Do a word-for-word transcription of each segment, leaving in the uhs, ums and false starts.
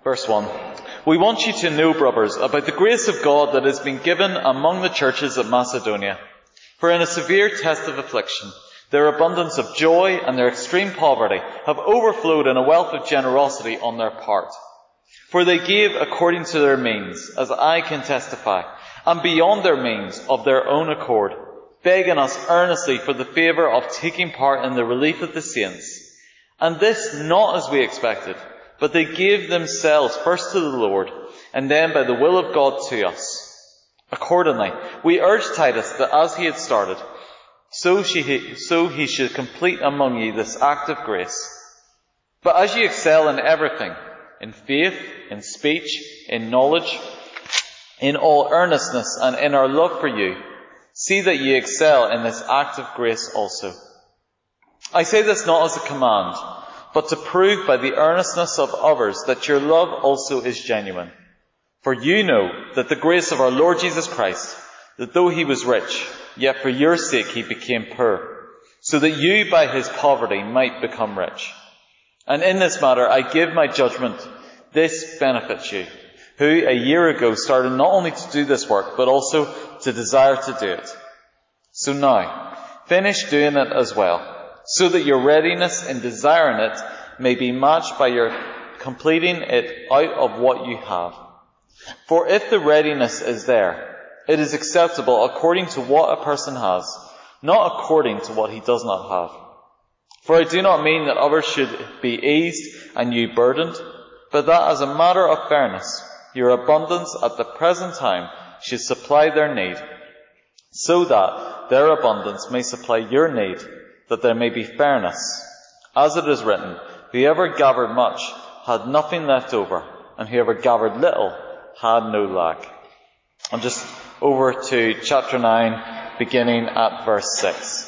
Verse one. We want you to know, brothers, about the grace of God that has been given among the churches of Macedonia. For in a severe test of affliction, their abundance of joy and their extreme poverty have overflowed in a wealth of generosity on their part. For they gave according to their means, as I can testify, and beyond their means of their own accord, begging us earnestly for the favour of taking part in the relief of the saints. And this not as we expected, but they gave themselves first to the Lord, and then by the will of God to us. Accordingly, we urge Titus that as he had started, so, she, so he should complete among you this act of grace. But as you excel in everything, in faith, in speech, in knowledge, in all earnestness, and in our love for you, see that ye excel in this act of grace also. I say this not as a command, but to prove by the earnestness of others that your love also is genuine. For you know that the grace of our Lord Jesus Christ, that though he was rich, yet for your sake he became poor, so that you by his poverty might become rich. And in this matter I give my judgment. This benefits you, who a year ago started not only to do this work, but also to desire to do it. So now, finish doing it as well, so that your readiness in desiring it may be matched by your completing it out of what you have. For if the readiness is there, it is acceptable according to what a person has, not according to what he does not have. For I do not mean that others should be eased and you burdened, but that as a matter of fairness, your abundance at the present time should supply their need, so that their abundance may supply your need, that there may be fairness. As it is written, whoever gathered much had nothing left over, and whoever gathered little had no lack. And just over to chapter nine, beginning at verse six.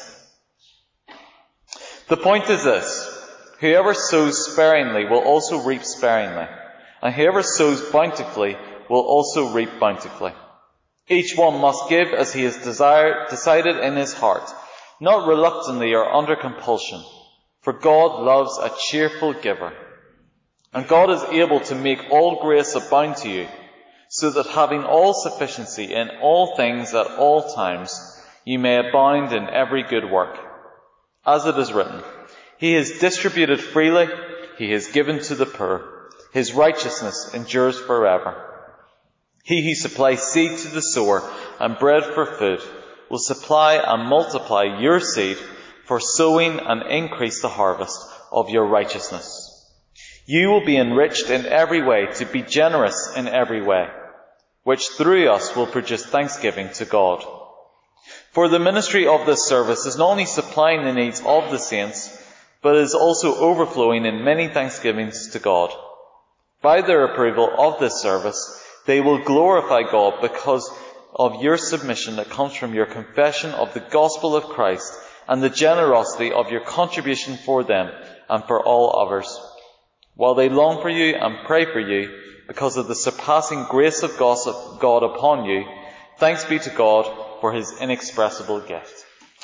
The point is this: whoever sows sparingly will also reap sparingly, and whoever sows bountifully will also reap bountifully. Each one must give as he has desired, decided in his heart, not reluctantly or under compulsion, for God loves a cheerful giver. And God is able to make all grace abound to you, so that having all sufficiency in all things at all times, you may abound in every good work. As it is written, he has distributed freely, he has given to the poor, his righteousness endures forever. He who supplies seed to the sower and bread for food will supply and multiply your seed for sowing and increase the harvest of your righteousness. You will be enriched in every way to be generous in every way, which through us will produce thanksgiving to God. For the ministry of this service is not only supplying the needs of the saints, but is also overflowing in many thanksgivings to God. By their approval of this service, they will glorify God because of your submission that comes from your confession of the gospel of Christ and the generosity of your contribution for them and for all others. While they long for you and pray for you because of the surpassing grace of God upon you, thanks be to God for his inexpressible gift.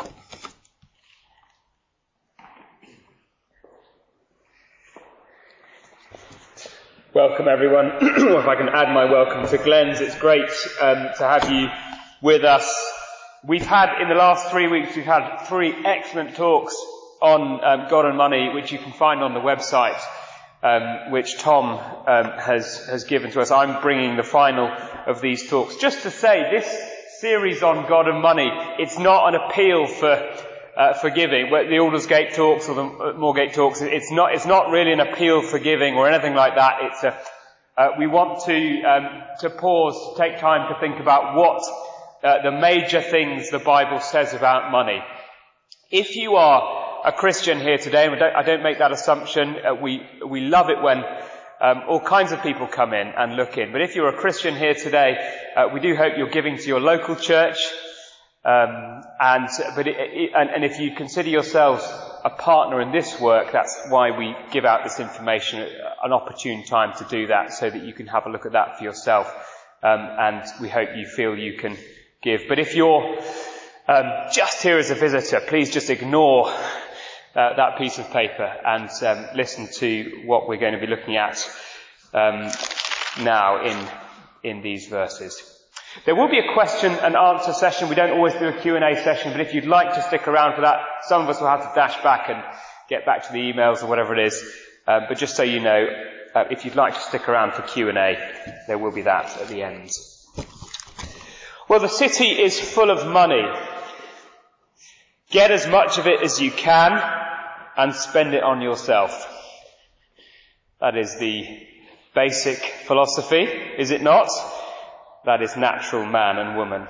Welcome everyone. If I can add my welcome to Glenn's, it's great um, to have you with us. We've had, in the last three weeks, we've had three excellent talks on um, God and money, which you can find on the website, um, which Tom um, has, has given to us. I'm bringing the final of these talks. Just to say, this series on God and money, it's not an appeal for Uh, for giving. The Aldersgate talks or the Moorgate talks, it's not, it's not really an appeal for giving or anything like that. It's a, uh, we want to, um, to pause, to take time to think about what, uh, the major things the Bible says about money. If you are a Christian here today, and I don't, I don't make that assumption, uh, we, we love it when, um, all kinds of people come in and look in. But if you're a Christian here today, uh, we do hope you're giving to your local church. Um, and, but it, it, and, and if you consider yourselves a partner in this work, that's why we give out this information at an opportune time to do that, so that you can have a look at that for yourself. Um, and we hope you feel you can give. But if you're um, just here as a visitor, please just ignore uh, that piece of paper and um, listen to what we're going to be looking at um, now in, in these verses. There will be a question and answer session. We don't always do a Q and A session, but if you'd like to stick around for that, some of us will have to dash back and get back to the emails or whatever it is. Uh, but just so you know, uh, if you'd like to stick around for Q and A, there will be that at the end. Well, the city is full of money. Get as much of it as you can and spend it on yourself. That is the basic philosophy, is it not? That is natural man and woman.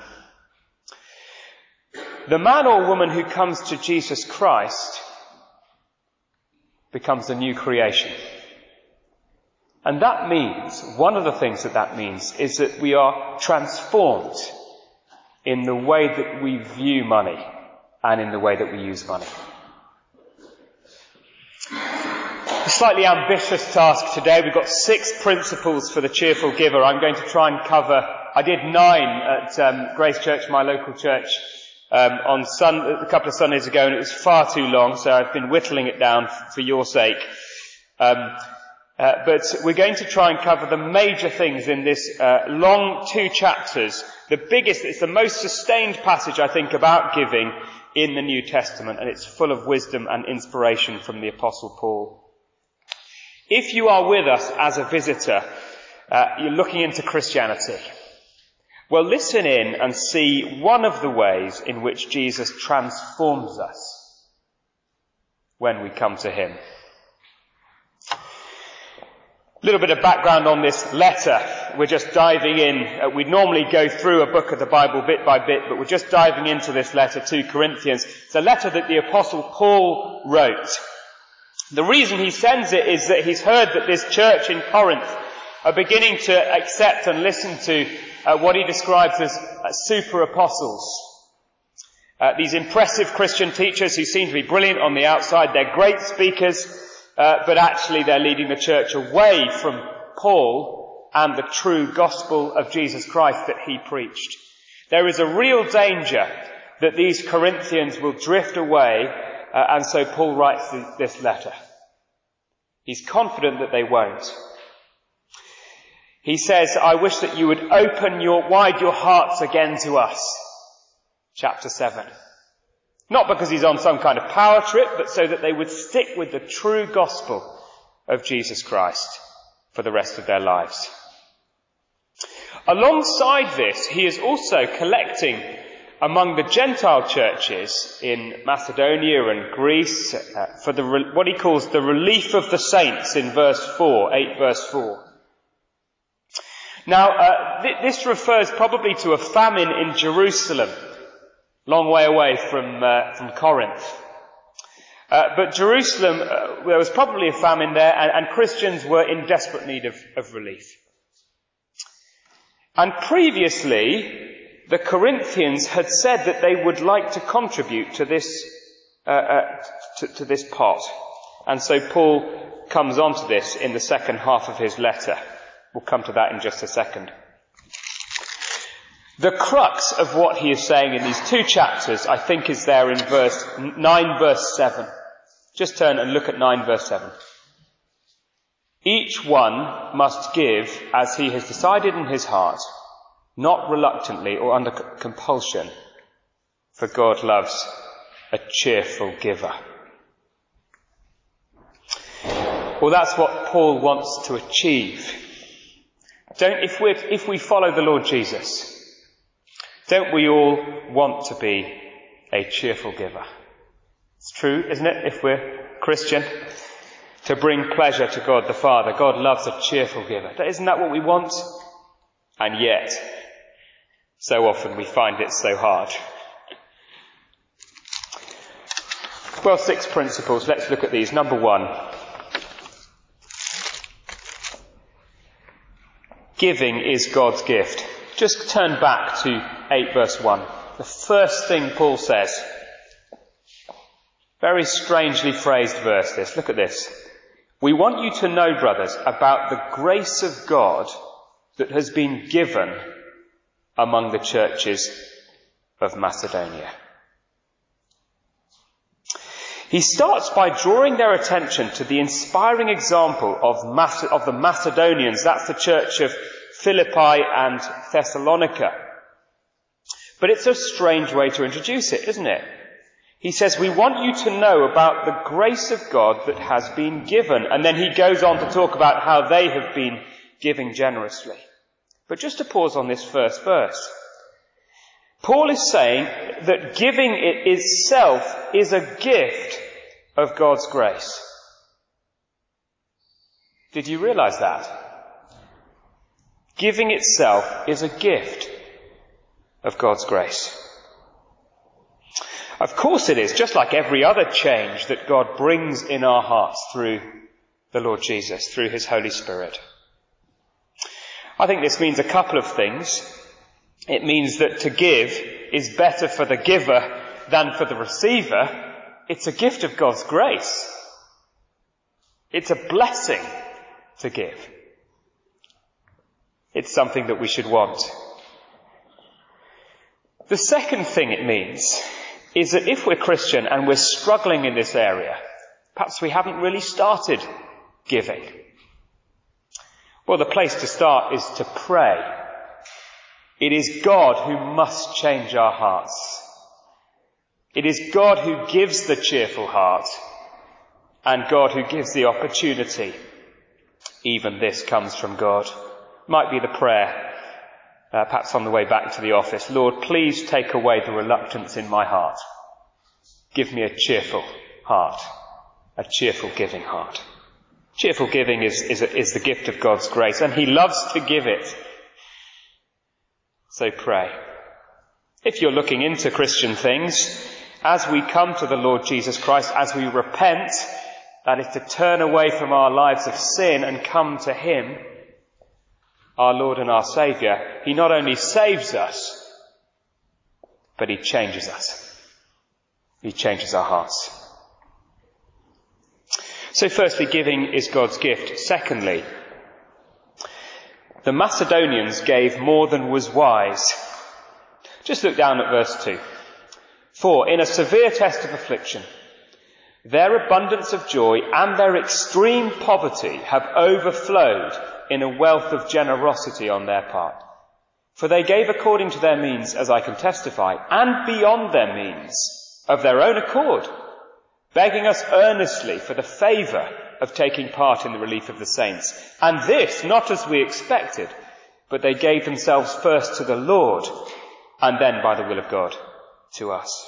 The man or woman who comes to Jesus Christ becomes a new creation. And that means, one of the things that that means, is that we are transformed in the way that we view money and in the way that we use money. A slightly ambitious task today. We've got six principles for the cheerful giver. I'm going to try and cover, I did nine at um, Grace Church, my local church, um, on sun, a couple of Sundays ago, and it was far too long, so I've been whittling it down f- for your sake. Um, uh, but we're going to try and cover the major things in this uh, long two chapters. The biggest, it's the most sustained passage, I think, about giving in the New Testament, and it's full of wisdom and inspiration from the Apostle Paul. If you are with us as a visitor, uh, you're looking into Christianity. Well, listen in and see one of the ways in which Jesus transforms us when we come to him. A little bit of background on this letter. We're just diving in. Uh, we normally go through a book of the Bible bit by bit, but we're just diving into this letter to Corinthians. It's a letter that the Apostle Paul wrote. The reason he sends it is that he's heard that this church in Corinth are beginning to accept and listen to uh, what he describes as uh, super apostles. Uh, these impressive Christian teachers who seem to be brilliant on the outside. They're great speakers, uh, but actually they're leading the church away from Paul and the true gospel of Jesus Christ that he preached. There is a real danger that these Corinthians will drift away. Uh, and so Paul writes th- this letter. He's confident that they won't. He says, I wish that you would open your, wide your hearts again to us. Chapter seven. Not because he's on some kind of power trip, but so that they would stick with the true gospel of Jesus Christ for the rest of their lives. Alongside this, he is also collecting among the Gentile churches in Macedonia and Greece, uh, for the re- what he calls the relief of the saints in verse four, eight verse four. Now, uh, th- this refers probably to a famine in Jerusalem, long way away from uh, from Corinth. Uh, but Jerusalem, uh, there was probably a famine there, and, and Christians were in desperate need of, of relief. And previously, the Corinthians had said that they would like to contribute to this uh, uh, to, to this pot, and so Paul comes on to this in the second half of his letter. We'll come to that in just a second. The crux of what he is saying in these two chapters, I think, is there in verse nine, verse seven. Just turn and look at nine, verse seven. Each one must give as he has decided in his heart, not reluctantly or under compulsion, for God loves a cheerful giver. Well, that's what Paul wants to achieve. Don't, if we if we follow the Lord Jesus, don't we all want to be a cheerful giver? It's true, isn't it, if we're Christian? To bring pleasure to God the Father. God loves a cheerful giver. Isn't that what we want? And yet, so often we find it so hard. Well, six principles. Let's look at these. Number one. Giving is God's gift. Just turn back to eight verse one. The first thing Paul says. Very strangely phrased verse this. Look at this. We want you to know, brothers, about the grace of God that has been given among the churches of Macedonia. He starts by drawing their attention to the inspiring example of, Mace- of the Macedonians. That's the church of Philippi and Thessalonica. But it's a strange way to introduce it, isn't it? He says, we want you to know about the grace of God that has been given. And then he goes on to talk about how they have been giving generously. But just to pause on this first verse. Paul is saying that giving it itself is a gift of God's grace. Did you realize that? Giving itself is a gift of God's grace. Of course it is, just like every other change that God brings in our hearts through the Lord Jesus, through his Holy Spirit. I think this means a couple of things. It means that to give is better for the giver than for the receiver. It's a gift of God's grace. It's a blessing to give. It's something that we should want. The second thing it means is that if we're Christian and we're struggling in this area, perhaps we haven't really started giving. Well, the place to start is to pray. It is God who must change our hearts. It is God who gives the cheerful heart and God who gives the opportunity. Even this comes from God. Might be the prayer Uh, perhaps on the way back to the office. Lord, please take away the reluctance in my heart. Give me a cheerful heart, a cheerful giving heart. Cheerful giving is, is, a, is the gift of God's grace, and he loves to give it. So pray. If you're looking into Christian things, as we come to the Lord Jesus Christ, as we repent, that is to turn away from our lives of sin and come to him, our Lord and our Saviour, he not only saves us, but he changes us. He changes our hearts. So firstly, giving is God's gift. Secondly, the Macedonians gave more than was wise. Just look down at verse two. For in a severe test of affliction, their abundance of joy and their extreme poverty have overflowed in a wealth of generosity on their part. For they gave according to their means, as I can testify, and beyond their means, of their own accord, begging us earnestly for the favour of taking part in the relief of the saints. And this, not as we expected, but they gave themselves first to the Lord, and then, by the will of God, to us.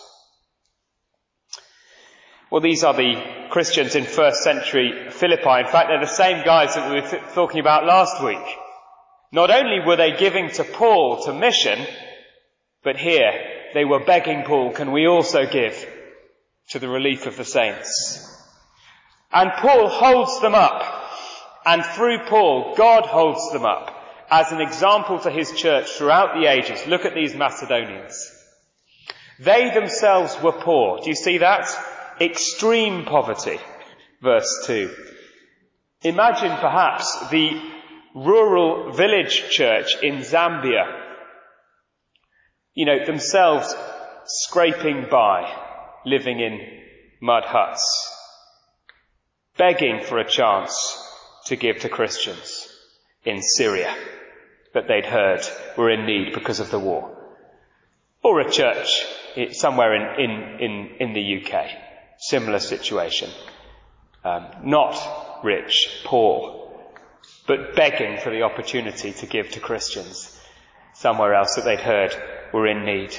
Well, these are the Christians in first century Philippi. In fact, they're the same guys that we were th- talking about last week. Not only were they giving to Paul to mission, but here they were begging Paul, can we also give to the relief of the saints? And Paul holds them up. And through Paul, God holds them up as an example to his church throughout the ages. Look at these Macedonians. They themselves were poor. Do you see that? Extreme poverty. Verse two. Imagine perhaps the rural village church in Zambia. You know, themselves scraping by, living in mud huts, begging for a chance to give to Christians in Syria that they'd heard were in need because of the war. Or a church somewhere in, in, in, in the U K. Similar situation. Um, not rich, poor, but begging for the opportunity to give to Christians somewhere else that they'd heard were in need.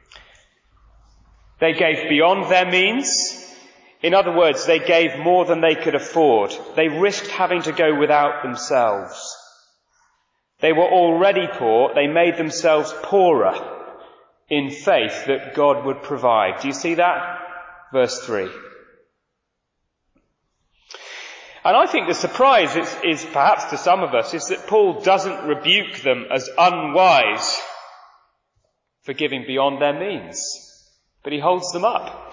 They gave beyond their means. In other words, they gave more than they could afford. They risked having to go without themselves. They were already poor. They made themselves poorer in faith that God would provide. Do you see that? Verse three. And I think the surprise is, is perhaps to some of us is that Paul doesn't rebuke them as unwise for giving beyond their means, but he holds them up.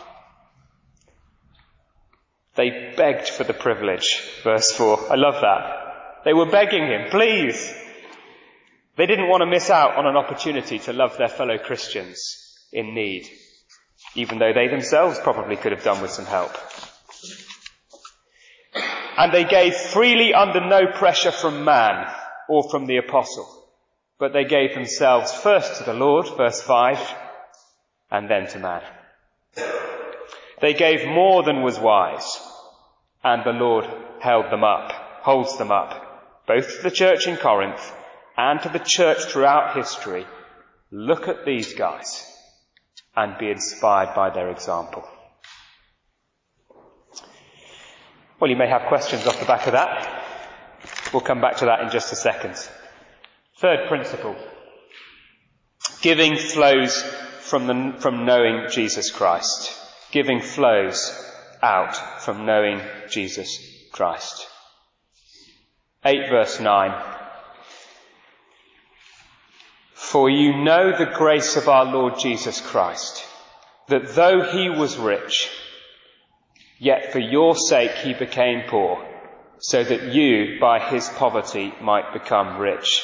They begged for the privilege, verse four. I love that. They were begging him, please. They didn't want to miss out on an opportunity to love their fellow Christians in need, even though they themselves probably could have done with some help. And they gave freely under no pressure from man or from the apostle, but they gave themselves first to the Lord, verse five, and then to man. They gave more than was wise, and the Lord held them up, holds them up, both to the church in Corinth and to the church throughout history. Look at these guys and be inspired by their example. Well, you may have questions off the back of that. We'll come back to that in just a second. Third principle. Giving flows from the, from knowing Jesus Christ. Giving flows out from knowing Jesus Christ. eight verse nine. For you know the grace of our Lord Jesus Christ, that though he was rich, yet for your sake he became poor, so that you by his poverty might become rich.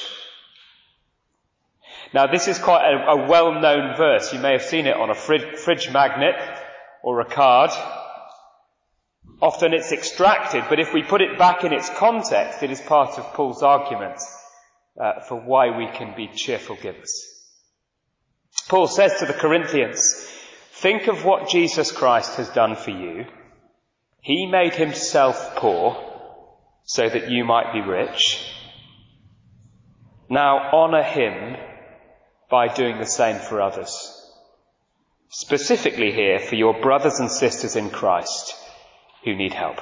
Now this is quite a, a well-known verse. You may have seen it on a fridge, fridge magnet or a card. Often it's extracted, but if we put it back in its context, it is part of Paul's argument uh, for why we can be cheerful givers. Paul says to the Corinthians, think of what Jesus Christ has done for you. He made himself poor so that you might be rich. Now honour him by doing the same for others. Specifically here for your brothers and sisters in Christ who need help.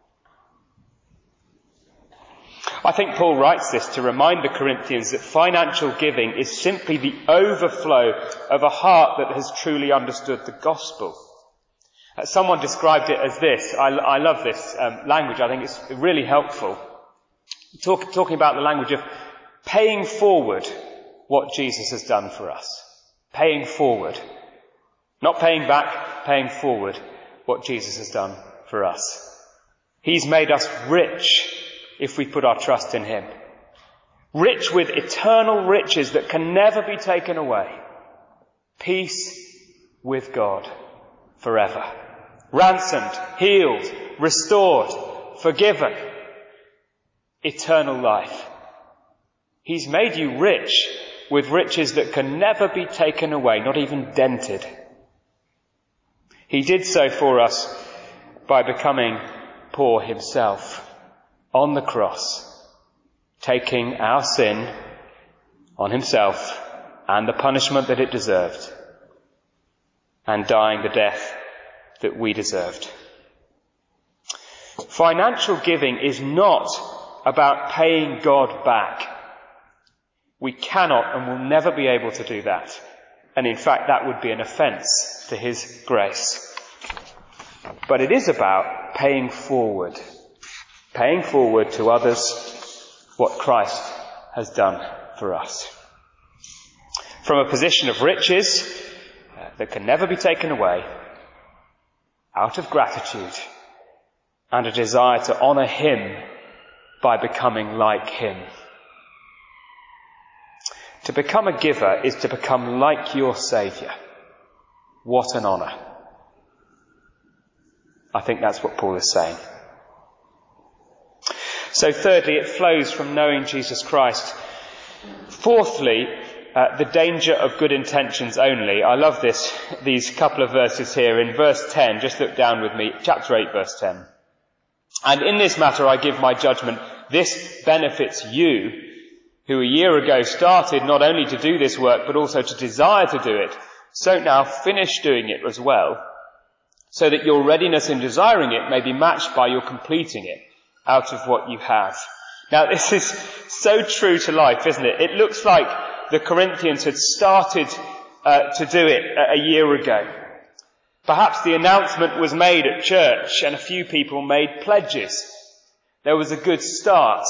I think Paul writes this to remind the Corinthians that financial giving is simply the overflow of a heart that has truly understood the gospel. Someone described it as this. I, I love this um, language. I think it's really helpful. Talk, talking about the language of paying forward what Jesus has done for us. Paying forward. Not paying back, paying forward what Jesus has done for us. He's made us rich if we put our trust in him. Rich with eternal riches that can never be taken away. Peace with God forever. Ransomed, healed, restored, forgiven. Eternal life. He's made you rich with riches that can never be taken away, not even dented. He did so for us by becoming poor himself on the cross, taking our sin on himself and the punishment that it deserved, and dying the death that we deserved. Financial giving is not about paying God back. We cannot and will never be able to do that. And in fact, that would be an offence to his grace. But it is about paying forward. Paying forward to others what Christ has done for us. From a position of riches uh, that can never be taken away, out of gratitude and a desire to honour him by becoming like him. To become a giver is to become like your Saviour. What an honour. I think that's what Paul is saying. So thirdly, it flows from knowing Jesus Christ. Fourthly, uh, the danger of good intentions only. I love this, these couple of verses here. In verse ten, just look down with me, chapter eight, verse ten. And in this matter I give my judgment. This benefits you, who a year ago started not only to do this work, but also to desire to do it. So now finish doing it as well, so that your readiness in desiring it may be matched by your completing it out of what you have. Now this is so true to life, isn't it? It looks like the Corinthians had started uh, to do it a year ago. Perhaps the announcement was made at church and a few people made pledges. There was a good start.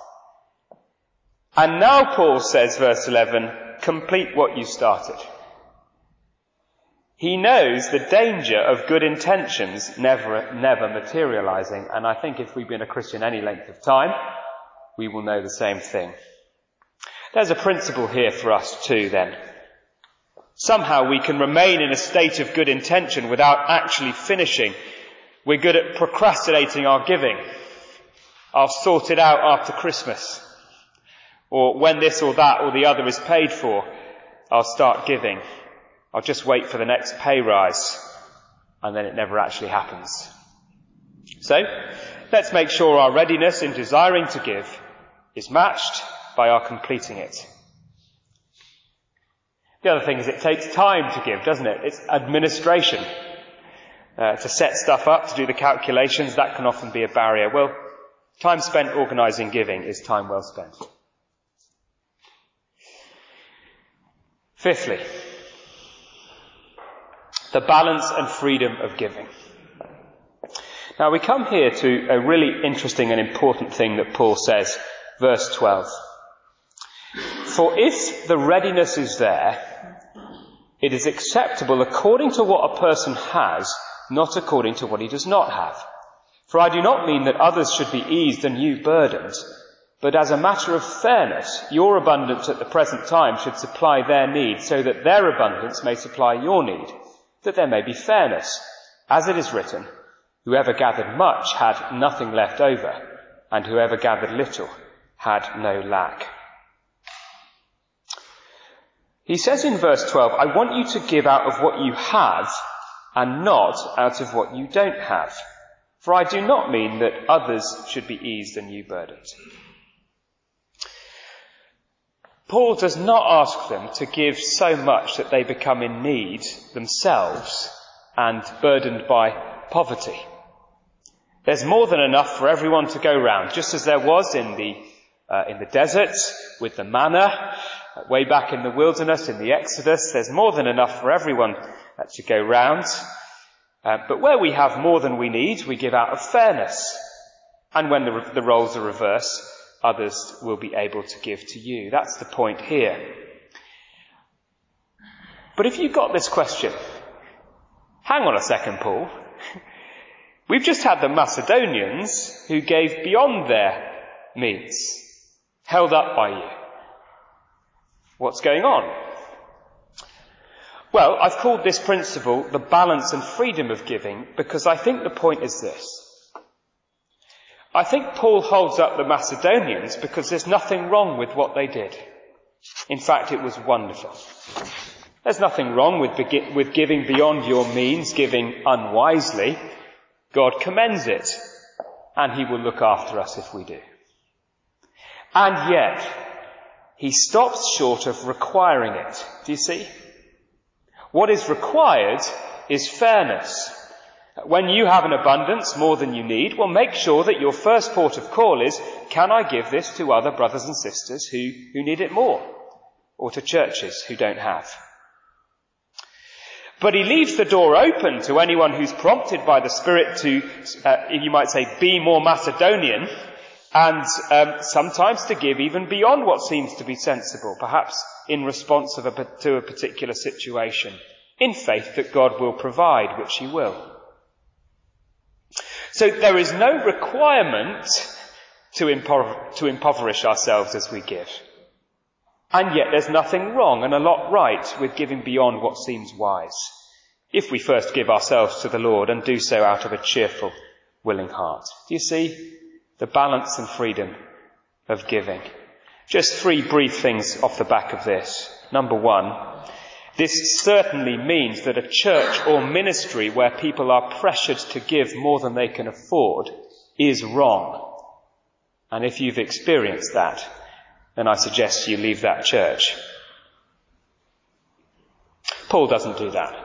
And now Paul says, verse eleven, complete what you started. He knows the danger of good intentions never, never materializing. And I think if we've been a Christian any length of time, we will know the same thing. There's a principle here for us too then. Somehow we can remain in a state of good intention without actually finishing We're good at procrastinating our giving. I'll sort it out after Christmas. Or when this or that or the other is paid for, I'll start giving. I'll just wait for the next pay rise. And then it never actually happens. So, let's make sure our readiness in desiring to give is matched by our completing it. The other thing is it takes time to give, doesn't it? It's administration. Uh, to set stuff up, to do the calculations, that can often be a barrier. Well, time spent organising giving is time well spent. Fifthly, the balance and freedom of giving. Now we come here to a really interesting and important thing that Paul says, verse twelve. For if the readiness is there, it is acceptable according to what a person has, not according to what he does not have. For I do not mean that others should be eased and you burdened, but as a matter of fairness, your abundance at the present time should supply their need, so that their abundance may supply your need, that there may be fairness. As it is written, whoever gathered much had nothing left over, and whoever gathered little had no lack. He says in verse twelve, I want you to give out of what you have, and not out of what you don't have. For I do not mean that others should be eased and you burdened. Paul does not ask them to give so much that they become in need themselves and burdened by poverty. There's more than enough for everyone to go round, just as there was in the uh, in the desert with the manna, uh, way back in the wilderness, in the Exodus. There's more than enough for everyone uh, to go round. Uh, but where we have more than we need, we give out of fairness. And when the, the roles are reversed, others will be able to give to you. That's the point here. But if you got this question, hang on a second, Paul. We've just had the Macedonians who gave beyond their means, held up by you. What's going on? Well, I've called this principle the balance and freedom of giving because I think the point is this. I think Paul holds up the Macedonians because there's nothing wrong with what they did. In fact, it was wonderful. There's nothing wrong with, be- with giving beyond your means, giving unwisely. God commends it, and he will look after us if we do. And yet, he stops short of requiring it. Do you see? What is required is fairness. When you have an abundance, more than you need, well, make sure that your first port of call is, can I give this to other brothers and sisters who, who need it more? Or to churches who don't have? But he leaves the door open to anyone who's prompted by the Spirit to, uh, you might say, be more Macedonian, and um, sometimes to give even beyond what seems to be sensible, perhaps in response of a, to a particular situation, in faith that God will provide, which he will. So there is no requirement to, impover- to impoverish ourselves as we give. And yet there's nothing wrong and a lot right with giving beyond what seems wise, if we first give ourselves to the Lord and do so out of a cheerful, willing heart. Do you see the balance and freedom of giving? Just three brief things off the back of this. Number one, this certainly means that a church or ministry where people are pressured to give more than they can afford is wrong. And if you've experienced that, then I suggest you leave that church. Paul doesn't do that.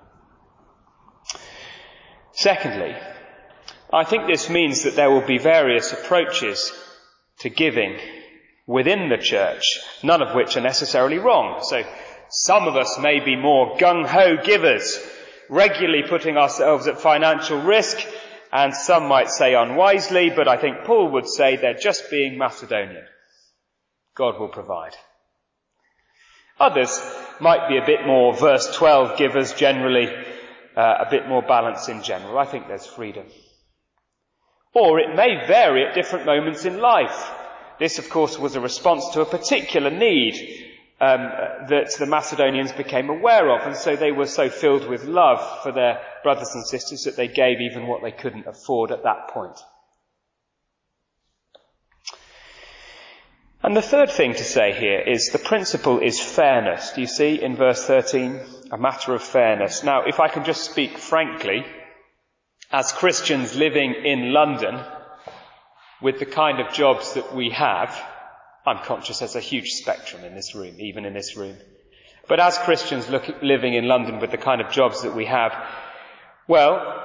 Secondly, I think this means that there will be various approaches to giving within the church, none of which are necessarily wrong. So some of us may be more gung-ho givers, regularly putting ourselves at financial risk, and some might say unwisely, but I think Paul would say they're just being Macedonian. God will provide. Others might be a bit more verse twelve givers generally, uh, a bit more balance in general. I think there's freedom. Or it may vary at different moments in life. This, of course, was a response to a particular need. um, that the Macedonians became aware of, and so they were so filled with love for their brothers and sisters that they gave even what they couldn't afford at that point. And the third thing to say here is the principle is fairness. Do you see in verse thirteen? A matter of fairness. Now, if I can just speak frankly, as Christians living in London, with the kind of jobs that we have, I'm conscious there's a huge spectrum in this room, even in this room. But as Christians look, living in London with the kind of jobs that we have, well,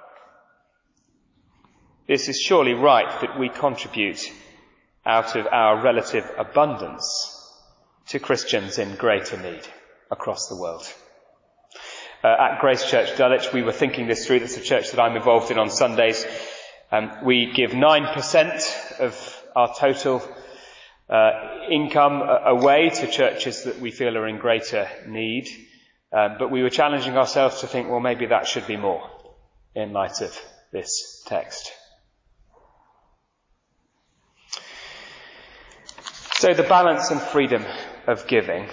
this is surely right that we contribute out of our relative abundance to Christians in greater need across the world. Uh, at Grace Church Dulwich, we were thinking this through. That's a church that I'm involved in on Sundays. Um, we give nine percent of our total uh, income away to churches that we feel are in greater need. Um, but we were challenging ourselves to think, well, maybe that should be more in light of this text. So the balance and freedom of giving.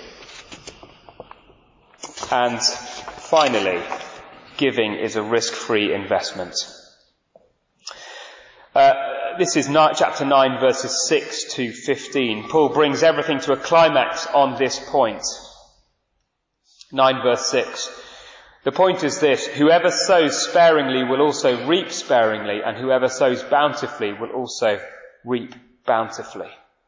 And finally, giving is a risk-free investment. Uh, this is ni- chapter nine, verses six to fifteen. Paul brings everything to a climax on this point. nine verse six. The point is this: whoever sows sparingly will also reap sparingly, and whoever sows bountifully will also reap bountifully.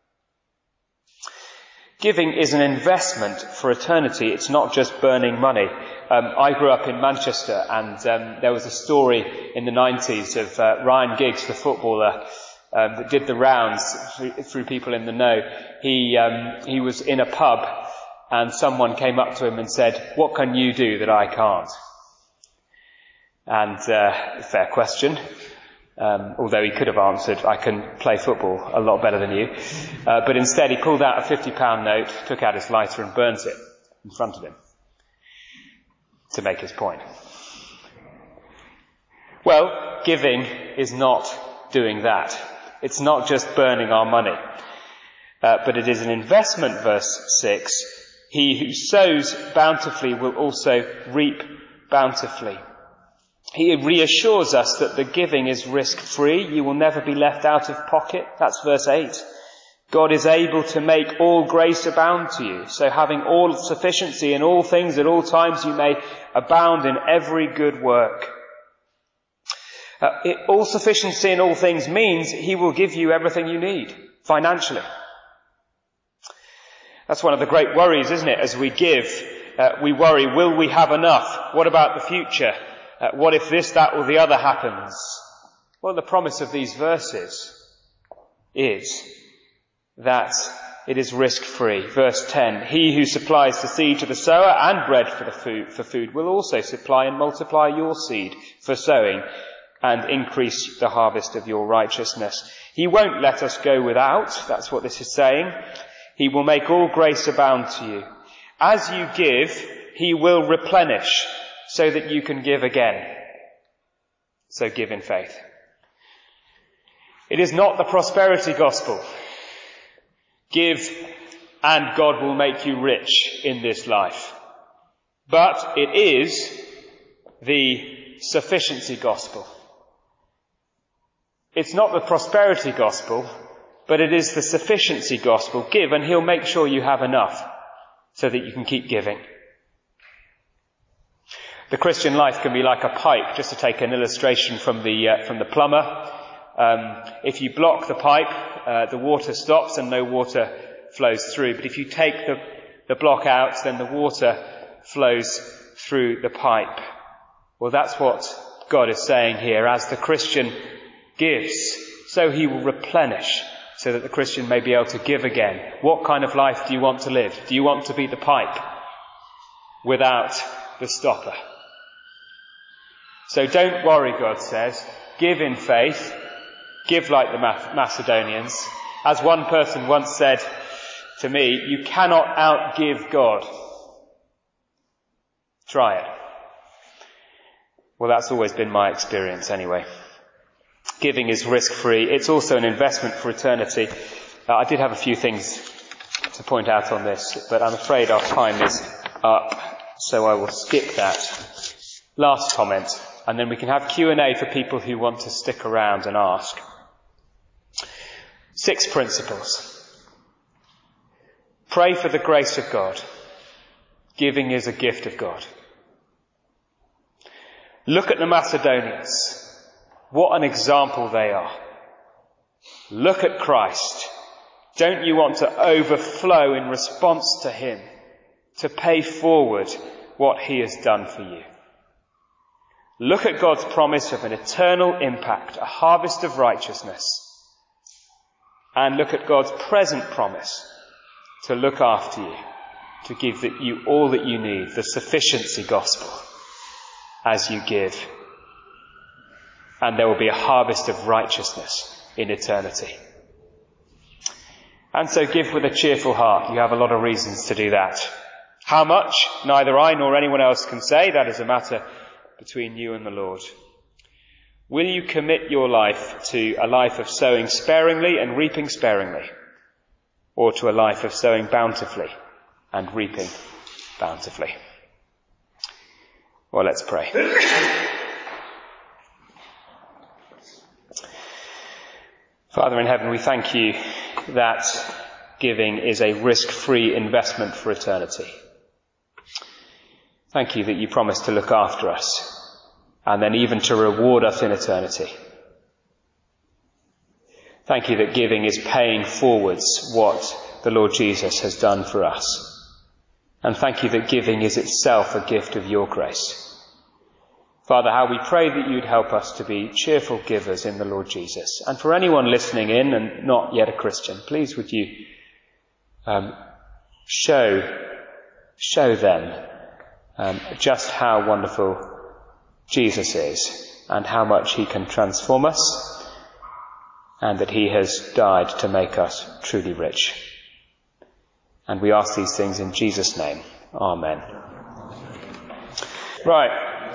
Giving is an investment for eternity. It's not just burning money. Um, I grew up in Manchester, and um, there was a story in the nineties of uh, Ryan Giggs, the footballer, um, that did the rounds through, through people in the know. He um, he was in a pub, and someone came up to him and said, "What can you do that I can't?" And uh, fair question. Um, although he could have answered, "I can play football a lot better than you." Uh, but instead he pulled out a fifty pound note, took out his lighter and burnt it in front of him to make his point. Well, giving is not doing that. It's not just burning our money. Uh, but it is an investment, verse six. He who sows bountifully will also reap bountifully. He reassures us that the giving is risk-free. You will never be left out of pocket. That's verse eight. God is able to make all grace abound to you. So having all sufficiency in all things at all times, you may abound in every good work. Uh, it, all sufficiency in all things means he will give you everything you need financially. That's one of the great worries, isn't it? As we give, uh, we worry, will we have enough? What about the future? Uh, what if this, that, or the other happens? Well, the promise of these verses is that it is risk-free. Verse ten, he who supplies the seed to the sower and bread for the food, for food will also supply and multiply your seed for sowing and increase the harvest of your righteousness. He won't let us go without. That's what this is saying. He will make all grace abound to you. As you give, he will replenish, so that you can give again. So give in faith. It is not the prosperity gospel. Give and God will make you rich in this life. But it is the sufficiency gospel. It's not the prosperity gospel, but it is the sufficiency gospel. Give and he'll make sure you have enough so that you can keep giving. The Christian life can be like a pipe, just to take an illustration from the uh, from the plumber. Um, if you block the pipe, uh, the water stops and no water flows through. But if you take the, the block out, then the water flows through the pipe. Well, that's what God is saying here. As the Christian gives, so he will replenish, so that the Christian may be able to give again. What kind of life do you want to live? Do you want to be the pipe without the stopper? So don't worry, God says. Give in faith. Give like the Macedonians. As one person once said to me, you cannot outgive God. Try it. Well, that's always been my experience anyway. Giving is risk-free. It's also an investment for eternity. Uh, I did have a few things to point out on this, but I'm afraid our time is up, so I will skip that last comment, and then we can have Q and A for people who want to stick around and ask. Six principles. Pray for the grace of God. Giving is a gift of God. Look at the Macedonians. What an example they are. Look at Christ. Don't you want to overflow in response to him, to pay forward what he has done for you? Look at God's promise of an eternal impact, a harvest of righteousness. And look at God's present promise to look after you, to give you all that you need, the sufficiency gospel, as you give. And there will be a harvest of righteousness in eternity. And so give with a cheerful heart. You have a lot of reasons to do that. How much? Neither I nor anyone else can say. That is a matter between you and the Lord. Will you commit your life to a life of sowing sparingly and reaping sparingly? Or to a life of sowing bountifully and reaping bountifully? Well, let's pray. Father in heaven, we thank you that giving is a risk-free investment for eternity. Thank you that you promise to look after us and then even to reward us in eternity. Thank you that giving is paying forwards what the Lord Jesus has done for us. And thank you that giving is itself a gift of your grace. Father, how we pray that you'd help us to be cheerful givers in the Lord Jesus. And for anyone listening in and not yet a Christian, please would you um, show, show them um, just how wonderful Jesus is and how much he can transform us, and that he has died to make us truly rich. And we ask these things in Jesus' name. Amen. Right.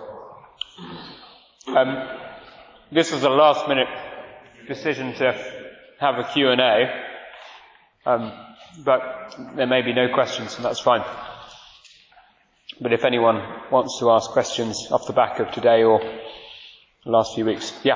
Um, this was a last minute decision to have a Q and A. Um, but there may be no questions, and that's fine. But if anyone wants to ask questions off the back of today or the last few weeks. Yeah.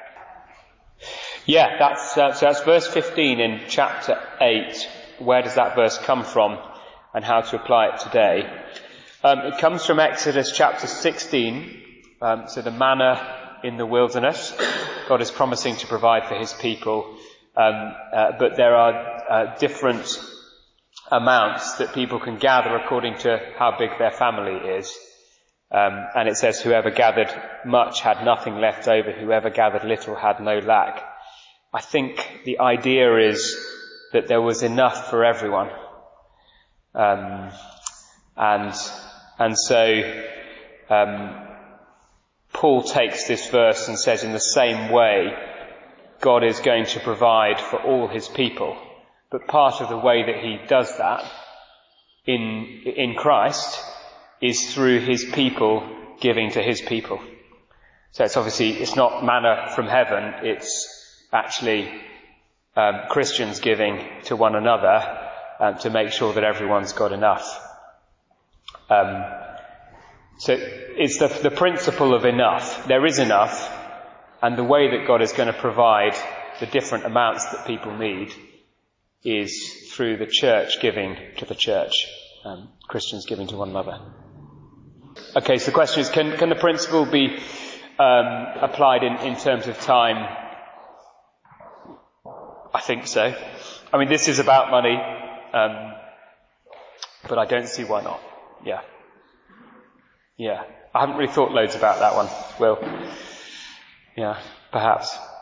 Yeah, that's, uh, so that's verse fifteen in chapter eight. Where does that verse come from and how to apply it today? Um, it comes from Exodus chapter sixteen. Um, so the manna in the wilderness. God is promising to provide for his people. Um, uh, but there are uh, different amounts that people can gather according to how big their family is. Um, and it says whoever gathered much had nothing left over. Whoever gathered little had no lack. I think the idea is that there was enough for everyone. Um, and, and so, um, Paul takes this verse and says in the same way, God is going to provide for all his people. But part of the way that he does that in, in Christ is through his people giving to his people. So it's obviously, it's not manna from heaven, it's actually um, Christians giving to one another um, to make sure that everyone's got enough. Um, so it's the, the principle of enough. There is enough, and the way that God is going to provide the different amounts that people need is through the church giving to the church, um, Christians giving to one another. Okay, so the question is, can, can the principle be um, applied in, in terms of time? I think so. I mean, this is about money, um, but I don't see why not. Yeah. Yeah. I haven't really thought loads about that one. Will. Yeah, perhaps.